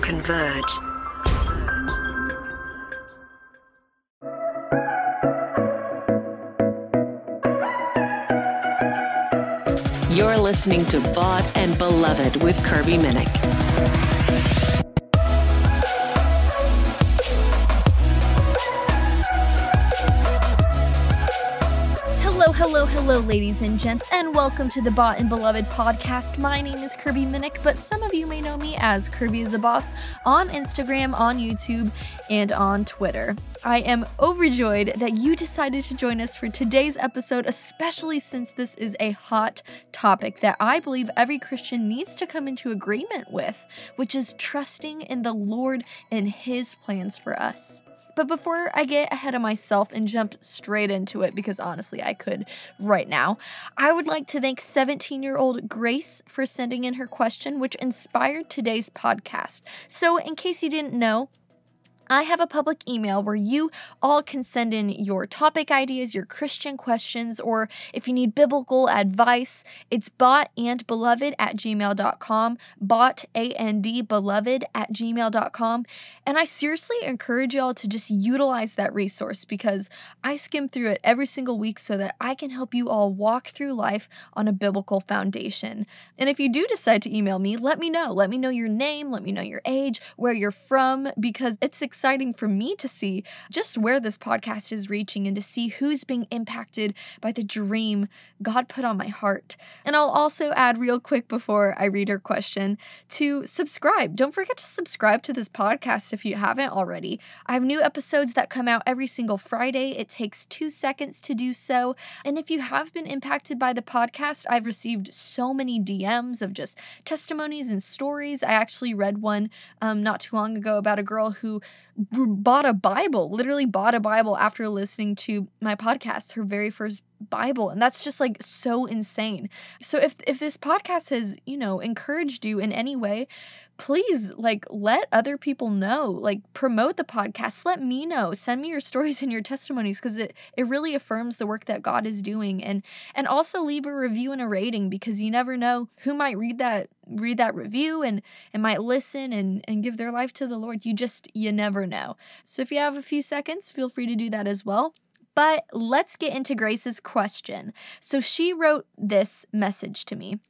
converge. You're listening to Bought and Beloved with Kirby Minnick. Hello, ladies and gents, and welcome to the Bought and Beloved podcast. My name is Kirby Minnick, but some of you may know me as Kirby is a Boss on Instagram, on YouTube, and on Twitter. I am overjoyed that you decided to join us for today's episode, especially since this is a hot topic that I believe every Christian needs to come into agreement with, which is trusting in the Lord and His plans for us. But before I get ahead of myself and jump straight into it, because honestly I could right now, I would like to thank 17-year-old Grace for sending in her question, which inspired today's podcast. So in case you didn't know, I have a public email where you all can send in your topic ideas, your Christian questions, or if you need biblical advice. It's boughtandbeloved@gmail.com, boughtandbeloved@gmail.com. And I seriously encourage y'all to just utilize that resource because I skim through it every single week so that I can help you all walk through life on a biblical foundation. And if you do decide to email me, let me know. Let me know your name, let me know your age, where you're from, because it's exciting for me to see just where this podcast is reaching and to see who's being impacted by the dream God put on my heart. And I'll also add real quick before I read her question to subscribe. Don't forget to subscribe to this podcast if you haven't already. I have new episodes that come out every single Friday. It takes 2 seconds to do so. And if you have been impacted by the podcast, I've received so many DMs of just testimonies and stories. I actually read one not too long ago about a girl who literally bought a Bible after listening to my podcast, her very first Bible. And that's just like so insane. So if this podcast has, encouraged you in any way, please let other people know, promote the podcast, let me know, send me your stories and your testimonies, because it really affirms the work that God is doing. And also leave a review and a rating, because you never know who might read that review and might listen and give their life to the Lord. You never know. So if you have a few seconds, feel free to do that as well. But let's get into Grace's question. So she wrote this message to me.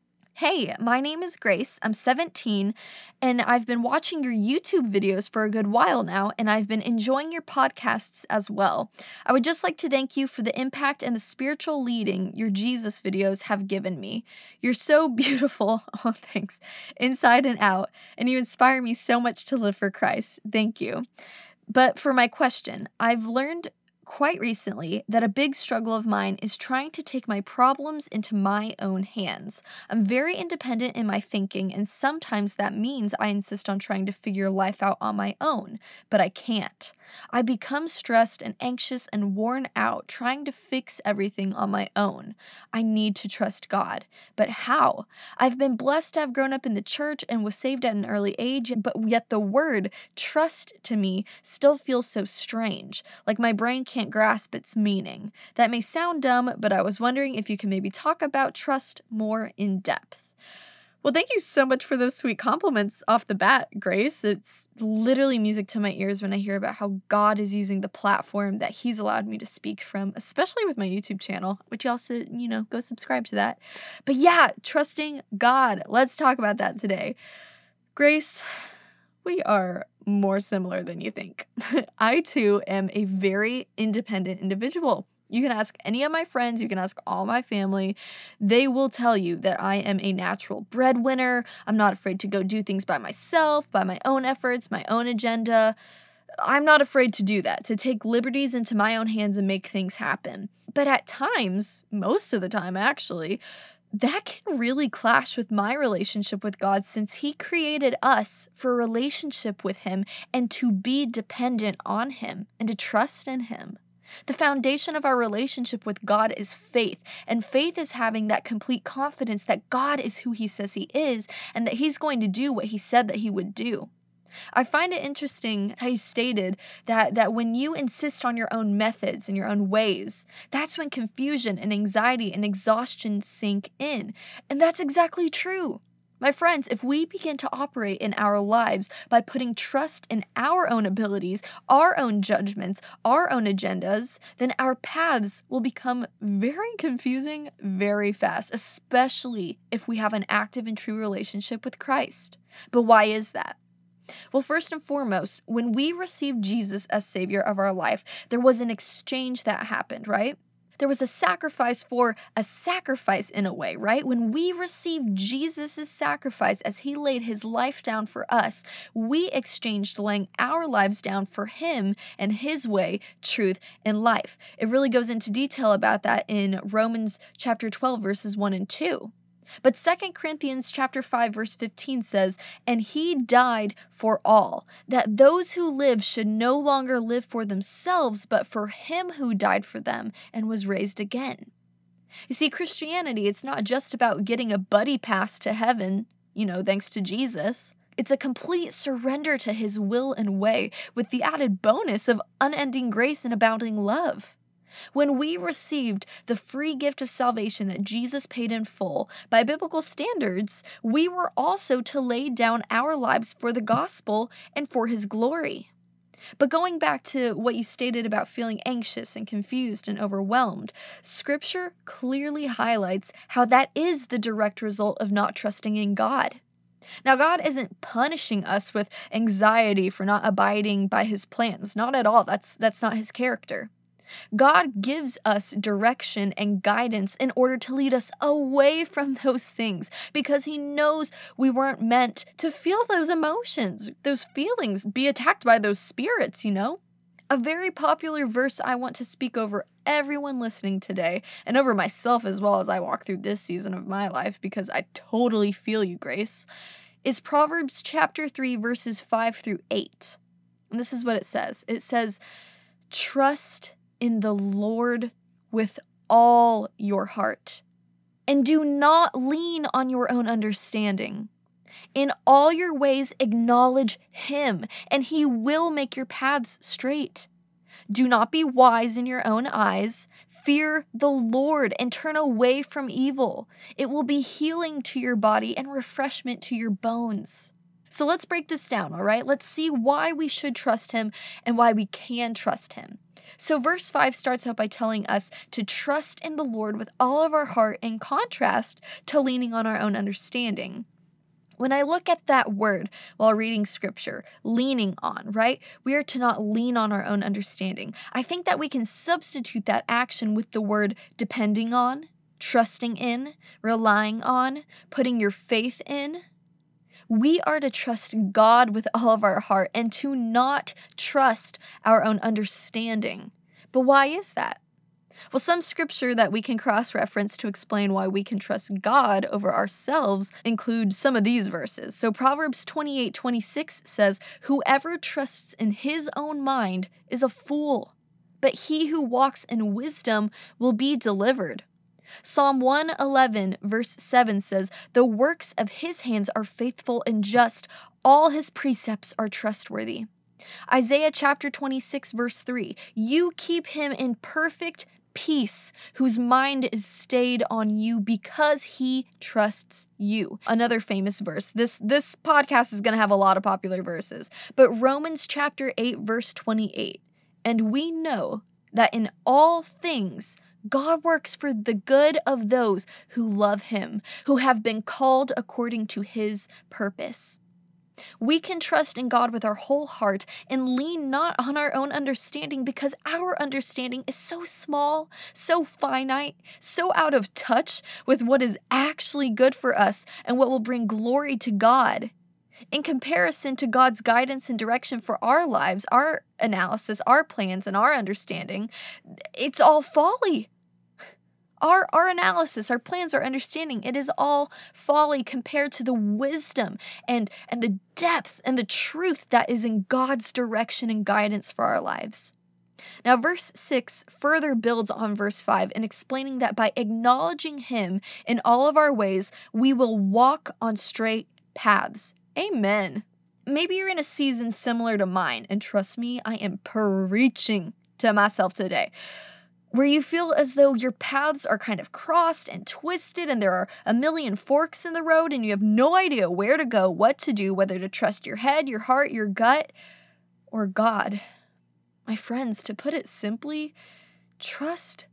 Hey, my name is Grace. I'm 17, and I've been watching your YouTube videos for a good while now, and I've been enjoying your podcasts as well. I would just like to thank you for the impact and the spiritual leading your Jesus videos have given me. You're so beautiful, oh thanks, inside and out, and you inspire me so much to live for Christ. Thank you. But for my question, I've learned quite recently that a big struggle of mine is trying to take my problems into my own hands. I'm very independent in my thinking, and sometimes that means I insist on trying to figure life out on my own, but I can't. I become stressed and anxious and worn out trying to fix everything on my own. I need to trust God, but how? I've been blessed to have grown up in the church and was saved at an early age, but yet the word trust to me still feels so strange, like my brain can't grasp its meaning. That may sound dumb, but I was wondering if you can maybe talk about trust more in depth. Well, thank you so much for those sweet compliments off the bat, Grace. It's literally music to my ears when I hear about how God is using the platform that He's allowed me to speak from, especially with my YouTube channel, which you also, go subscribe to that. But yeah, trusting God. Let's talk about that today. Grace, we are more similar than you think. I too am a very independent individual. You can ask any of my friends, you can ask all my family. They will tell you that I am a natural breadwinner. I'm not afraid to go do things by myself, by my own efforts, my own agenda. I'm not afraid to do that, to take liberties into my own hands and make things happen. But at times, most of the time actually, that can really clash with my relationship with God, since He created us for a relationship with Him and to be dependent on Him and to trust in Him. The foundation of our relationship with God is faith, and faith is having that complete confidence that God is who He says He is and that He's going to do what He said that He would do. I find it interesting how you stated that when you insist on your own methods and your own ways, that's when confusion and anxiety and exhaustion sink in. And that's exactly true. My friends, if we begin to operate in our lives by putting trust in our own abilities, our own judgments, our own agendas, then our paths will become very confusing very fast, especially if we have an active and true relationship with Christ. But why is that? Well, first and foremost, when we received Jesus as Savior of our life, there was an exchange that happened, right? There was a sacrifice for a sacrifice in a way, right? When we received Jesus' sacrifice as he laid his life down for us, we exchanged laying our lives down for him and his way, truth, and life. It really goes into detail about that in Romans chapter 12, verses 1 and 2. But 2 Corinthians chapter 5 verse 15 says, "And he died for all, that those who live should no longer live for themselves, but for him who died for them and was raised again." You see, Christianity, it's not just about getting a buddy pass to heaven, thanks to Jesus. It's a complete surrender to his will and way, with the added bonus of unending grace and abounding love. When we received the free gift of salvation that Jesus paid in full, by biblical standards, we were also to lay down our lives for the gospel and for his glory. But going back to what you stated about feeling anxious and confused and overwhelmed, Scripture clearly highlights how that is the direct result of not trusting in God. Now, God isn't punishing us with anxiety for not abiding by his plans. Not at all. That's not his character. God gives us direction and guidance in order to lead us away from those things because he knows we weren't meant to feel those emotions, those feelings, be attacked by those spirits, A very popular verse I want to speak over everyone listening today and over myself as well as I walk through this season of my life because I totally feel you, Grace, is Proverbs chapter 3 verses 5 through 8. And this is what it says. It says, "Trust in the Lord with all your heart, and do not lean on your own understanding. In all your ways acknowledge him, and he will make your paths straight. Do not be wise in your own eyes. Fear the Lord and turn away from evil. It will be healing to your body and refreshment to your bones." So let's break this down, all right? Let's see why we should trust him and why we can trust him. So verse 5 starts out by telling us to trust in the Lord with all of our heart, in contrast to leaning on our own understanding. When I look at that word while reading scripture, leaning on, right? We are to not lean on our own understanding. I think that we can substitute that action with the word depending on, trusting in, relying on, putting your faith in. We are to trust God with all of our heart and to not trust our own understanding. But why is that? Well, some scripture that we can cross-reference to explain why we can trust God over ourselves include some of these verses. So Proverbs 28:26 says, "Whoever trusts in his own mind is a fool, but he who walks in wisdom will be delivered." Psalm 111 verse 7 says, "The works of his hands are faithful and just. All his precepts are trustworthy." Isaiah chapter 26 verse 3, "You keep him in perfect peace, whose mind is stayed on you because he trusts you." Another famous verse. This podcast is going to have a lot of popular verses. But Romans chapter 8 verse 28, "And we know that in all things God works for the good of those who love him, who have been called according to his purpose." We can trust in God with our whole heart and lean not on our own understanding because our understanding is so small, so finite, so out of touch with what is actually good for us and what will bring glory to God. In comparison to God's guidance and direction for our lives, our analysis, our plans, and our understanding, it's all folly. Our analysis, our plans, our understanding, it is all folly compared to the wisdom and the depth and the truth that is in God's direction and guidance for our lives. Now, verse 6 further builds on verse 5 in explaining that by acknowledging him in all of our ways, we will walk on straight paths. Amen. Maybe you're in a season similar to mine, and trust me, I am preaching to myself today, where you feel as though your paths are kind of crossed and twisted and there are a million forks in the road and you have no idea where to go, what to do, whether to trust your head, your heart, your gut, or God. My friends, to put it simply, trust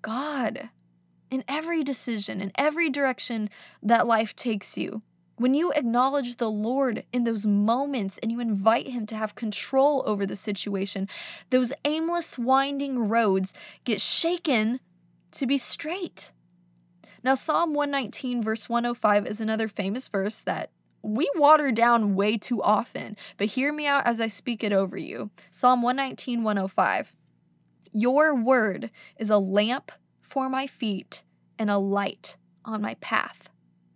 God in every decision, in every direction that life takes you. When you acknowledge the Lord in those moments and you invite Him to have control over the situation, those aimless, winding roads get shaken to be straight. Now, Psalm 119, verse 105 is another famous verse that we water down way too often, but hear me out as I speak it over you. Psalm 119, 105. Your word is a lamp for my feet and a light on my path.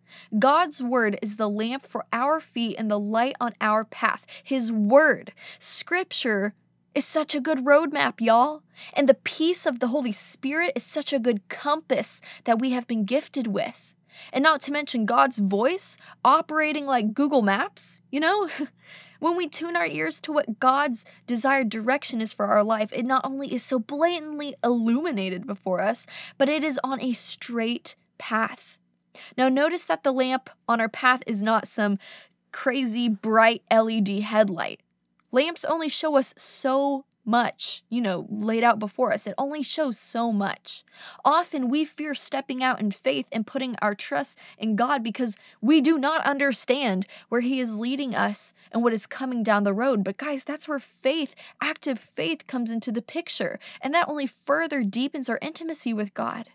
God's word is the lamp for our feet and the light on our path. His word, scripture, is such a good roadmap, y'all. And the peace of the Holy Spirit is such a good compass that we have been gifted with. And not to mention God's voice operating like Google Maps, When we tune our ears to what God's desired direction is for our life, it not only is so blatantly illuminated before us, but it is on a straight path. Now, notice that the lamp on our path is not some crazy bright LED headlight. Lamps only show us so much, laid out before us. It only shows so much. Often we fear stepping out in faith and putting our trust in God because we do not understand where He is leading us and what is coming down the road. But guys, that's where faith, active faith, comes into the picture. And that only further deepens our intimacy with God.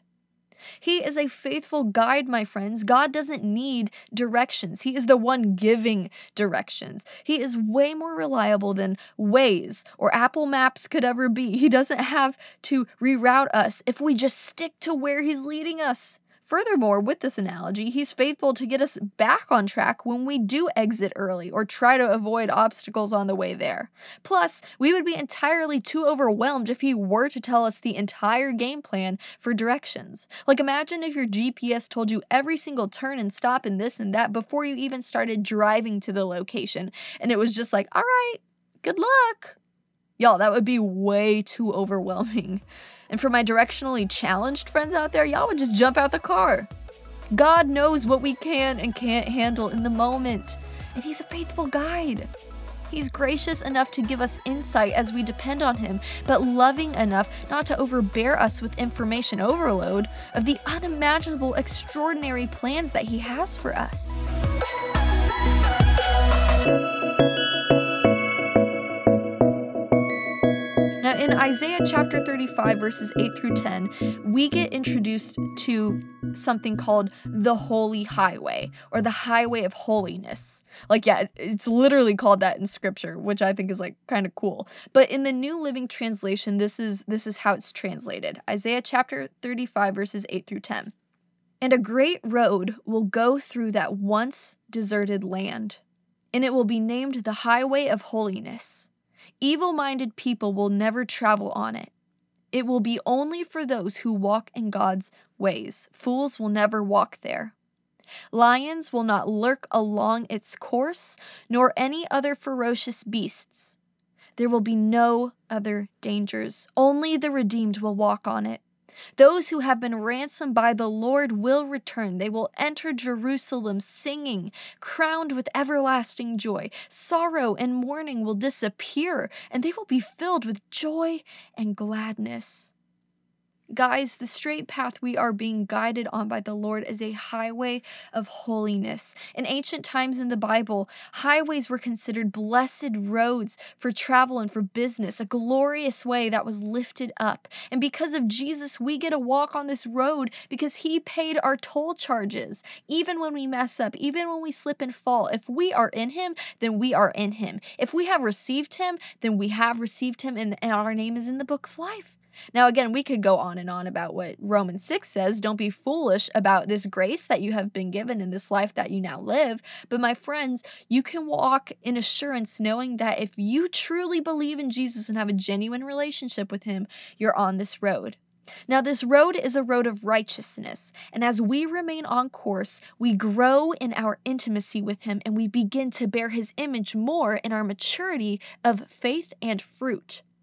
He is a faithful guide, my friends. God doesn't need directions. He is the one giving directions. He is way more reliable than Waze or Apple Maps could ever be. He doesn't have to reroute us if we just stick to where He's leading us. Furthermore, with this analogy, He's faithful to get us back on track when we do exit early or try to avoid obstacles on the way there. Plus, we would be entirely too overwhelmed if He were to tell us the entire game plan for directions. Like, imagine if your GPS told you every single turn and stop and this and that before you even started driving to the location, and it was just like, all right, good luck. Y'all, that would be way too overwhelming. And for my directionally challenged friends out there, y'all would just jump out the car. God knows what we can and can't handle in the moment, and He's a faithful guide. He's gracious enough to give us insight as we depend on Him, but loving enough not to overbear us with information overload of the unimaginable, extraordinary plans that He has for us. Now, in Isaiah chapter 35, verses 8 through 10, we get introduced to something called the Holy Highway, or the Highway of Holiness. It's literally called that in Scripture, which I think is kind of cool. But in the New Living Translation, this is how it's translated. Isaiah chapter 35, verses 8 through 10. And a great road will go through that once deserted land, and it will be named the Highway of Holiness. Evil-minded people will never travel on it. It will be only for those who walk in God's ways. Fools will never walk there. Lions will not lurk along its course, nor any other ferocious beasts. There will be no other dangers. Only the redeemed will walk on it. Those who have been ransomed by the Lord will return. They will enter Jerusalem singing, crowned with everlasting joy. Sorrow and mourning will disappear, and they will be filled with joy and gladness. Guys, the straight path we are being guided on by the Lord is a highway of holiness. In ancient times in the Bible, highways were considered blessed roads for travel and for business, a glorious way that was lifted up. And because of Jesus, we get to walk on this road because He paid our toll charges. Even when we mess up, even when we slip and fall, if we are in Him, then we are in Him. If we have received Him, then we have received Him, and our name is in the book of life. Now, again, we could go on and on about what Romans 6 says. Don't be foolish about this grace that you have been given in this life that you now live. But my friends, you can walk in assurance knowing that if you truly believe in Jesus and have a genuine relationship with Him, you're on this road. Now, this road is a road of righteousness, and as we remain on course, we grow in our intimacy with Him, and we begin to bear His image more in our maturity of faith and fruit.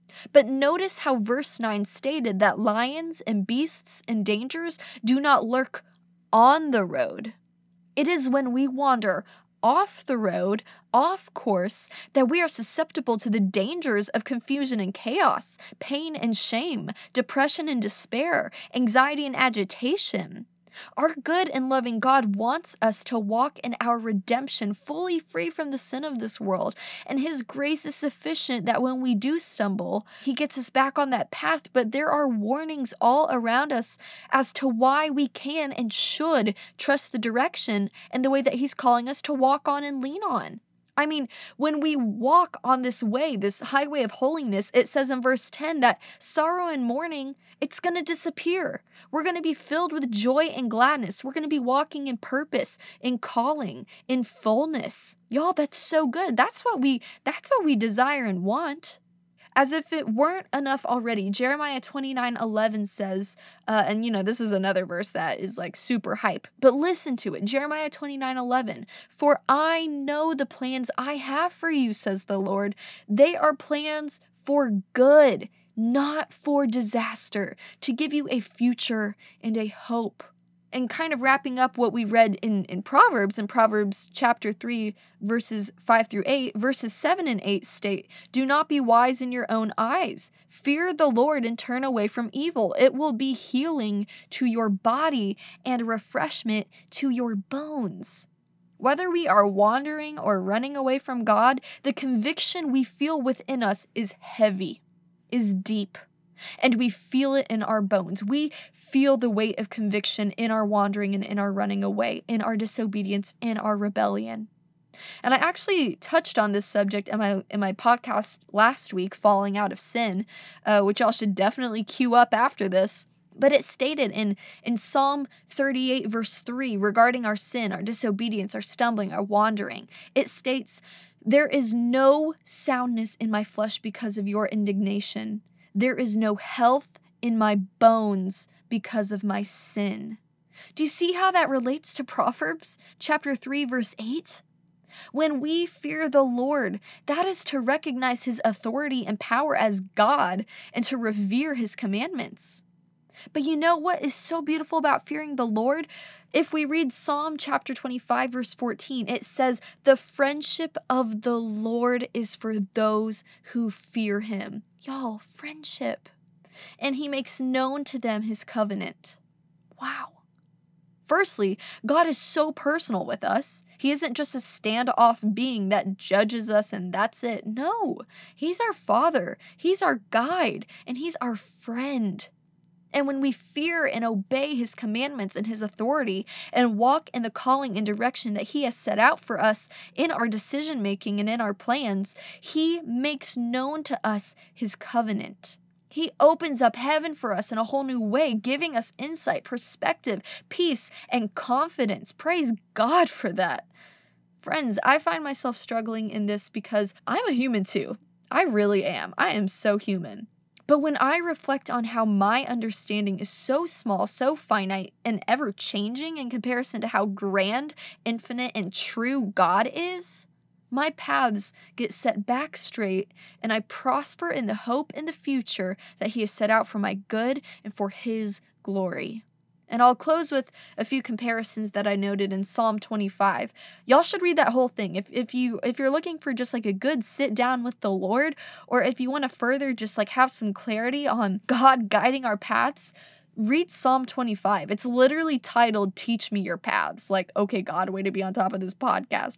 But notice how verse 9 stated that lions and beasts and dangers do not lurk on the road. It is when we wander off the road, off course, that we are susceptible to the dangers of confusion and chaos, pain and shame, depression and despair, anxiety and agitation. Our good and loving God wants us to walk in our redemption fully free from the sin of this world, and His grace is sufficient that when we do stumble, He gets us back on that path. But there are warnings all around us as to why we can and should trust the direction and the way that He's calling us to walk on and lean on. I mean, when we walk on this way, this highway of holiness, it says in verse 10 that sorrow and mourning, it's going to disappear. We're going to be filled with joy and gladness. We're going to be walking in purpose, in calling, in fullness. Y'all, that's so good. That's what we desire and want. As if it weren't enough already, Jeremiah 29:11 says, and this is another verse that is like super hype, but listen to it. Jeremiah 29:11, for I know the plans I have for you, says the Lord. They are plans for good, not for disaster, to give you a future and a hope. And kind of wrapping up what we read in Proverbs chapter 3, verses 5 through 8, verses 7 and 8 state, do not be wise in your own eyes. Fear the Lord and turn away from evil. It will be healing to your body and refreshment to your bones. Whether we are wandering or running away from God, the conviction we feel within us is heavy, is deep. And we feel it in our bones. We feel the weight of conviction in our wandering and in our running away, in our disobedience, in our rebellion. And I actually touched on this subject in my podcast last week, Falling Out of Sin, which y'all should definitely queue up after this. But it stated in Psalm 38, verse 3, regarding our sin, our disobedience, our stumbling, our wandering, it states, there is no soundness in my flesh because of your indignation. There is no health in my bones because of my sin. Do you see how that relates to Proverbs chapter 3, verse 8? When we fear the Lord, that is to recognize His authority and power as God and to revere His commandments. But you know what is so beautiful about fearing the Lord? If we read Psalm chapter 25, verse 14, it says, the friendship of the Lord is for those who fear Him. Y'all, friendship. And He makes known to them His covenant. Wow. Firstly, God is so personal with us. He isn't just a standoff being that judges us and that's it. No, He's our Father. He's our guide, and He's our friend. And when we fear and obey His commandments and His authority and walk in the calling and direction that He has set out for us in our decision making and in our plans, He makes known to us His covenant. He opens up heaven for us in a whole new way, giving us insight, perspective, peace, and confidence. Praise God for that. Friends, I find myself struggling in this because I'm a human too. I really am. I am so human. But when I reflect on how my understanding is so small, so finite, and ever-changing in comparison to how grand, infinite, and true God is, my paths get set back straight, and I prosper in the hope in the future that He has set out for my good and for His glory. And I'll close with a few comparisons that I noted in Psalm 25. Y'all should read that whole thing. If you're looking for just like a good sit down with the Lord, or if you want to further just like have some clarity on God guiding our paths, read Psalm 25. It's literally titled, Teach Me Your Paths. Like, okay, God, way to be on top of this podcast.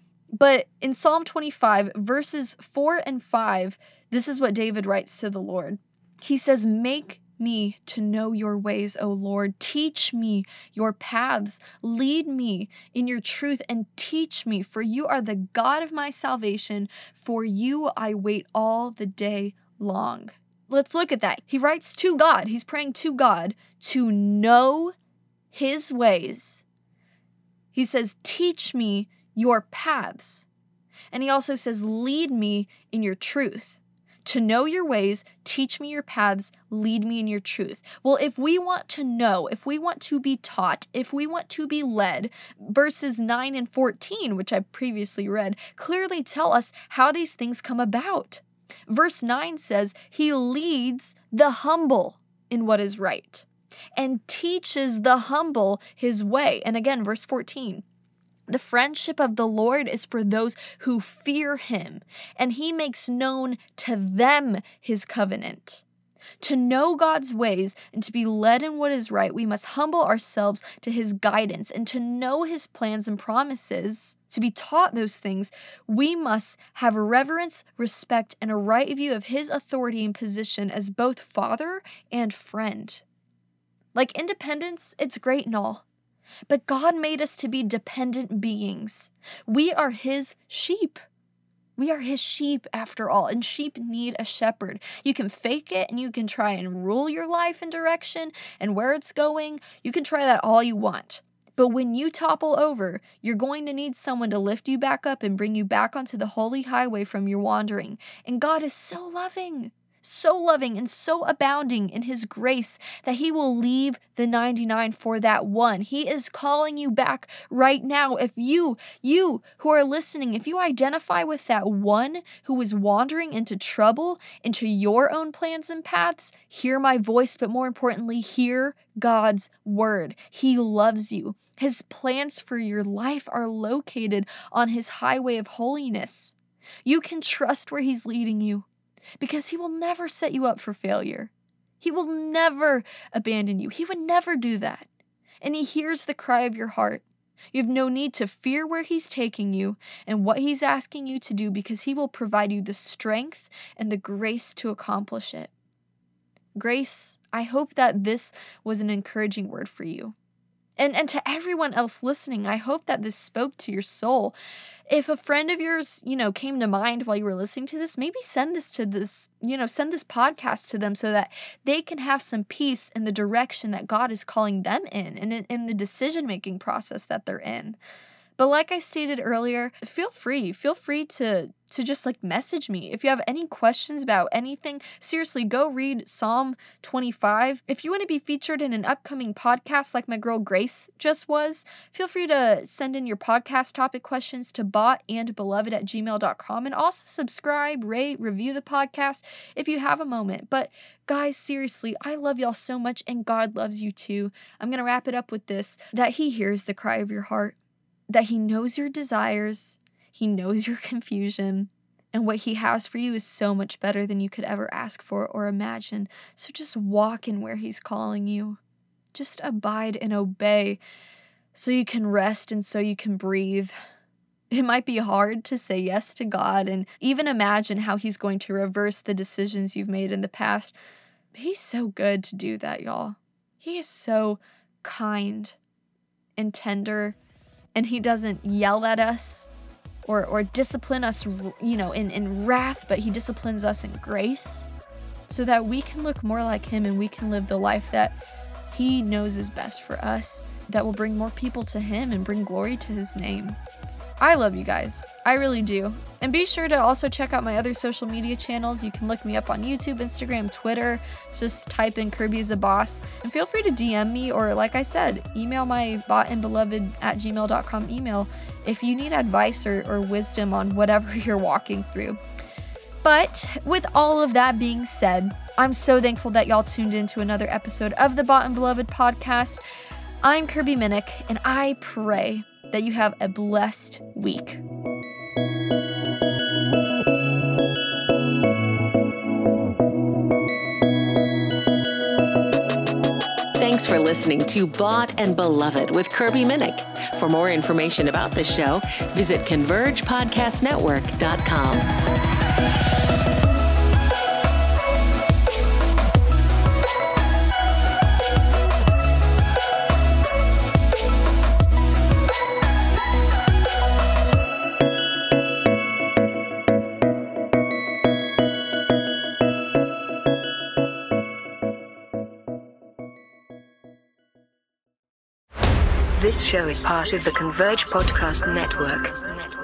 But in Psalm 25, verses 4 and 5, this is what David writes to the Lord. He says, make me to know your ways, O Lord. Teach me your paths. Lead me in your truth and teach me, for you are the God of my salvation. For you I wait all the day long. Let's look at that. He writes to God. He's praying to God to know His ways. He says, teach me your paths. And he also says, lead me in your truth. To know your ways, teach me your paths, lead me in your truth. Well, if we want to know, if we want to be taught, if we want to be led, verses 9 and 14, which I previously read, clearly tell us how these things come about. Verse 9 says, he leads the humble in what is right and teaches the humble his way. And again, verse 14, the friendship of the Lord is for those who fear him, and he makes known to them his covenant. To know God's ways and to be led in what is right, we must humble ourselves to his guidance, and to know his plans and promises, to be taught those things, we must have reverence, respect, and a right view of his authority and position as both father and friend. Like independence, it's great and all, but God made us to be dependent beings. We are his sheep. We are his sheep after all, and sheep need a shepherd. You can fake it and you can try and rule your life and direction and where it's going. You can try that all you want. But when you topple over, you're going to need someone to lift you back up and bring you back onto the holy highway from your wandering. And God is so loving and so abounding in his grace that he will leave the 99 for that one. He is calling you back right now. If you who are listening, if you identify with that one who is wandering into trouble, into your own plans and paths, hear my voice, but more importantly, hear God's word. He loves you. His plans for your life are located on his highway of holiness. You can trust where he's leading you, because he will never set you up for failure. He will never abandon you. He would never do that. And he hears the cry of your heart. You have no need to fear where he's taking you and what he's asking you to do, because he will provide you the strength and the grace to accomplish it. Grace, I hope that this was an encouraging word for you. And to everyone else listening, I hope that this spoke to your soul. If a friend of yours, came to mind while you were listening to this, maybe send this podcast to them so that they can have some peace in the direction that God is calling them in and in the decision-making process that they're in. But like I stated earlier, feel free to just message me. If you have any questions about anything, seriously, go read Psalm 25. If you want to be featured in an upcoming podcast like my girl Grace just was, feel free to send in your podcast topic questions to botandbeloved@gmail.com, and also subscribe, rate, review the podcast if you have a moment. But guys, seriously, I love y'all so much, and God loves you too. I'm going to wrap it up with this, that he hears the cry of your heart, that he knows your desires, he knows your confusion, and what he has for you is so much better than you could ever ask for or imagine. So just walk in where he's calling you. Just abide and obey so you can rest and so you can breathe. It might be hard to say yes to God and even imagine how he's going to reverse the decisions you've made in the past. But he's so good to do that, y'all. He is so kind and tender, and he doesn't yell at us or discipline us, in wrath, but he disciplines us in grace so that we can look more like him and we can live the life that he knows is best for us, that will bring more people to him and bring glory to his name. I love you guys. I really do. And be sure to also check out my other social media channels. You can look me up on YouTube, Instagram, Twitter. Just type in Kirby is a Boss. And feel free to DM me, or like I said, email my botandbeloved@gmail.com email if you need advice or wisdom on whatever you're walking through. But with all of that being said, I'm so thankful that y'all tuned in to another episode of the Bot and Beloved podcast. I'm Kirby Minnick, and I pray that you have a blessed week. Thanks for listening to Bought and Beloved with Kirby Minnick. For more information about the show, visit convergepodcastnetwork.com. This show is part of the Converge Podcast Network.